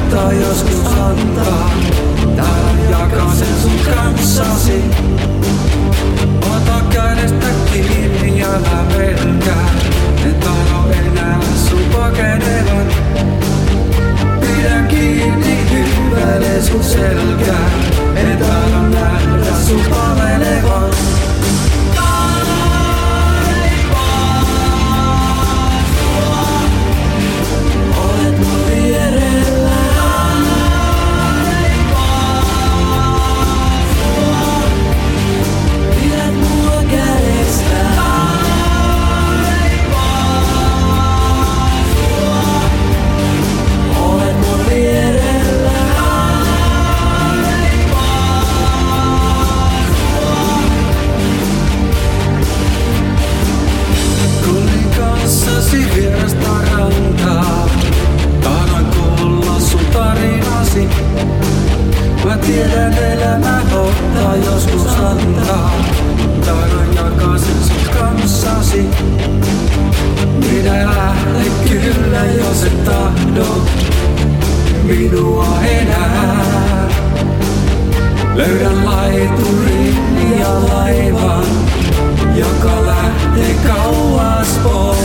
ottaa, joskus antaa. Täällä jakaa sen sun kanssasi. Ota kädestä kiinni, älä pelkää. En tahdo enää sun pakenevan. Pidä kiinni, hyväile sun selkää. En tahdo nähdä sun palenevan. Olet mun vierellä. Pidät mua kädestä. Olet mun vierellä. Kuulin kanssasi vierasta rantaa. Tahdon kuulla sun tarinasi. Mä tiedän elämä ottaa, joskus antaa. Tahdon jakaa sen sun kanssasi. Minä lähden kyllä, jos et tahdo minua enää. Löydän laiturin ja laivan, joka lähtee kauas pois.